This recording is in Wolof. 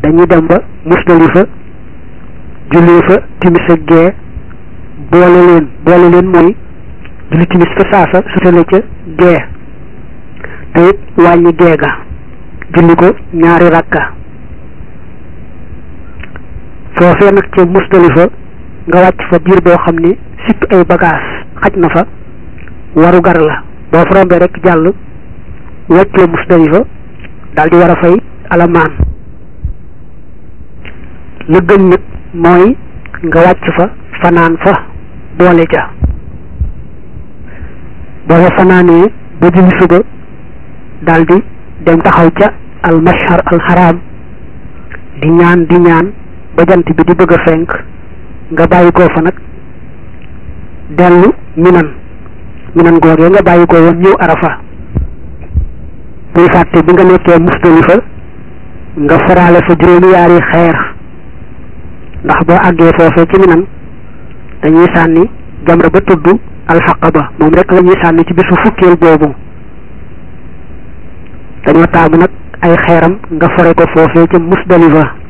dañuy dem ba Musdalifa julli fa timis ak gee boole leen mooy julli timis fa saasa sutale ca gee te it wàññi gee ga julli ko ñaari rakka foofee nag ca Musdalifa nga wàcc fa diir boo xam ne sipp ay bagage xaj na fa waru gar la boo fa rombee rek jàll wàccee Musdalifa daal di war a fay alamaan la gën nag mooy nga wàcc fa fanaan fa boole ca boo fa fanaanee ba julli suba daal di dem taxaw ca al mashar al haram di ñaan ba jant bi di bëgg a fenk nga bàyyi koo fa nag dellu minan googee nga bàyyi ko woon ñëw arafa muy fàtte bi nga nekkee Musdalifa nga faraale fa juróomi yaari xeer ndax boo àggee foofee ci minan dañuy sànni jamra ba tudd alxaqaba moom rek la ñuy sànni ci bisu fukkeel boobu dañoo taamu nag ay xeeram nga fore ko foofee ci Musdalifa